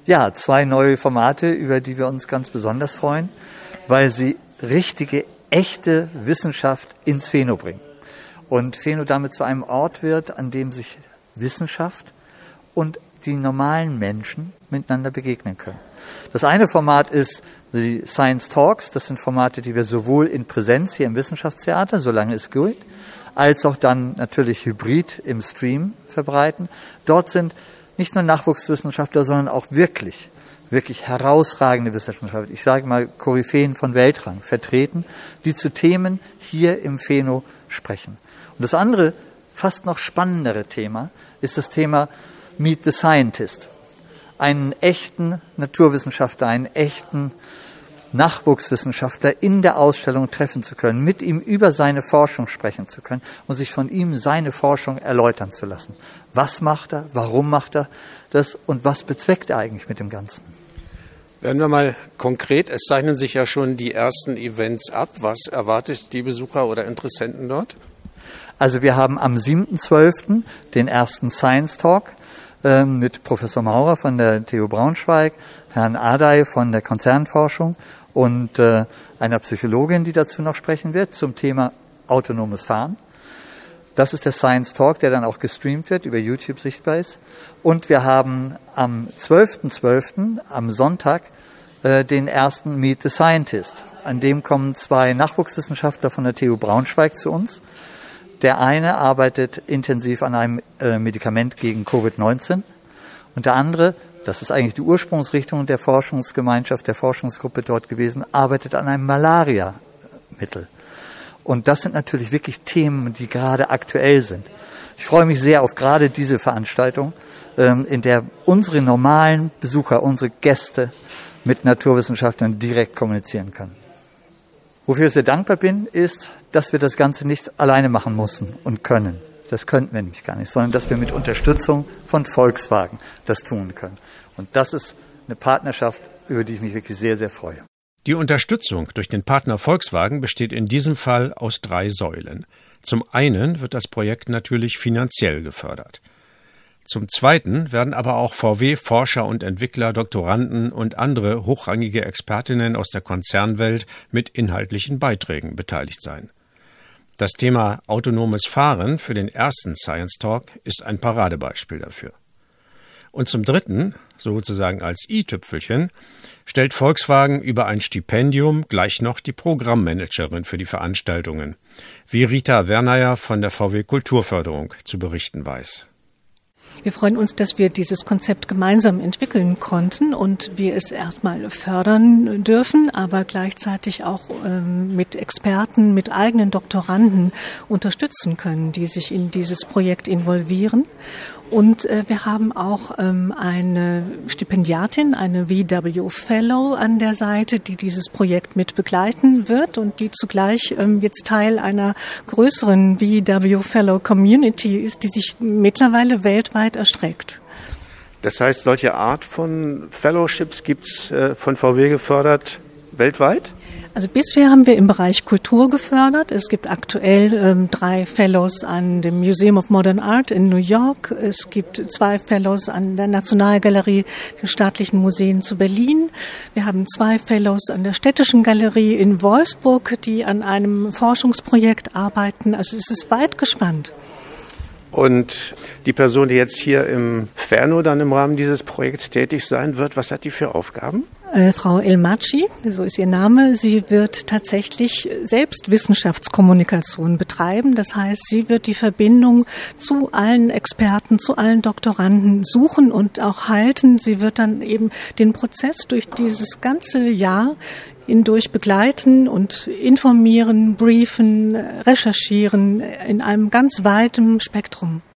Ja, 2 neue Formate, über die wir uns ganz besonders freuen, weil sie richtige, echte Wissenschaft ins Feno bringen. Und Feno damit zu einem Ort wird, an dem sich Wissenschaft und die normalen Menschen miteinander begegnen können. Das eine Format ist die Science Talks. Das sind Formate, die wir sowohl in Präsenz hier im Wissenschaftstheater, solange es gilt, als auch dann natürlich hybrid im Stream verbreiten. Dort sind nicht nur Nachwuchswissenschaftler, sondern auch wirklich herausragende Wissenschaftler, ich sage mal Koryphäen von Weltrang, vertreten, die zu Themen hier im Feno sprechen. Und das andere, fast noch spannendere Thema ist das Thema Meet the Scientist. Einen echten Naturwissenschaftler, einen echten Nachwuchswissenschaftler in der Ausstellung treffen zu können, mit ihm über seine Forschung sprechen zu können und sich von ihm seine Forschung erläutern zu lassen. Was macht er, warum macht er das und was bezweckt er eigentlich mit dem Ganzen? Werden wir mal konkret, es zeichnen sich ja schon die ersten Events ab. Was erwartet die Besucher oder Interessenten dort? Also wir haben am 7.12. den ersten Science Talk mit Professor Maurer von der TU Braunschweig, Herrn Adey von der Konzernforschung und einer Psychologin, die dazu noch sprechen wird, zum Thema autonomes Fahren. Das ist der Science Talk, der dann auch gestreamt wird, über YouTube sichtbar ist. Und wir haben am 12.12., am Sonntag, den ersten Meet the Scientist. An dem kommen 2 Nachwuchswissenschaftler von der TU Braunschweig zu uns. Der eine arbeitet intensiv an einem Medikament gegen Covid-19 und der andere, das ist eigentlich die Ursprungsrichtung der Forschungsgemeinschaft, der Forschungsgruppe dort gewesen, arbeitet an einem Malaria-Mittel. Und das sind natürlich wirklich Themen, die gerade aktuell sind. Ich freue mich sehr auf gerade diese Veranstaltung, in der unsere normalen Besucher, unsere Gäste mit Naturwissenschaftlern direkt kommunizieren können. Wofür ich sehr dankbar bin, ist, dass wir das Ganze nicht alleine machen mussten und können. Das könnten wir nämlich gar nicht, sondern dass wir mit Unterstützung von Volkswagen das tun können. Und das ist eine Partnerschaft, über die ich mich wirklich sehr, sehr freue. Die Unterstützung durch den Partner Volkswagen besteht in diesem Fall aus 3 Säulen. Zum einen wird das Projekt natürlich finanziell gefördert. Zum Zweiten werden aber auch VW-Forscher und Entwickler, Doktoranden und andere hochrangige Expertinnen aus der Konzernwelt mit inhaltlichen Beiträgen beteiligt sein. Das Thema autonomes Fahren für den ersten Science Talk ist ein Paradebeispiel dafür. Und zum Dritten, sozusagen als i-Tüpfelchen, stellt Volkswagen über ein Stipendium gleich noch die Programmmanagerin für die Veranstaltungen, wie Rita Werneyer von der VW Kulturförderung zu berichten weiß. Wir freuen uns, dass wir dieses Konzept gemeinsam entwickeln konnten und wir es erstmal fördern dürfen, aber gleichzeitig auch mit Experten, mit eigenen Doktoranden unterstützen können, die sich in dieses Projekt involvieren. Und wir haben auch eine Stipendiatin, eine VW Fellow an der Seite, die dieses Projekt mit begleiten wird und die zugleich jetzt Teil einer größeren VW Fellow Community ist, die sich mittlerweile weltweit erstreckt. Das heißt, solche Art von Fellowships gibt's von VW gefördert weltweit? Also bisher haben wir im Bereich Kultur gefördert. Es gibt aktuell 3 Fellows an dem Museum of Modern Art in New York. Es gibt 2 Fellows an der Nationalgalerie der Staatlichen Museen zu Berlin. Wir haben 2 Fellows an der Städtischen Galerie in Wolfsburg, die an einem Forschungsprojekt arbeiten. Also es ist weit gespannt. Und die Person, die jetzt hier im Ferno dann im Rahmen dieses Projekts tätig sein wird, was hat die für Aufgaben? Frau Elmaci, so ist ihr Name, sie wird tatsächlich selbst Wissenschaftskommunikation betreiben. Das heißt, sie wird die Verbindung zu allen Experten, zu allen Doktoranden suchen und auch halten. Sie wird dann eben den Prozess durch dieses ganze Jahr hindurch begleiten und informieren, briefen, recherchieren in einem ganz weiten Spektrum.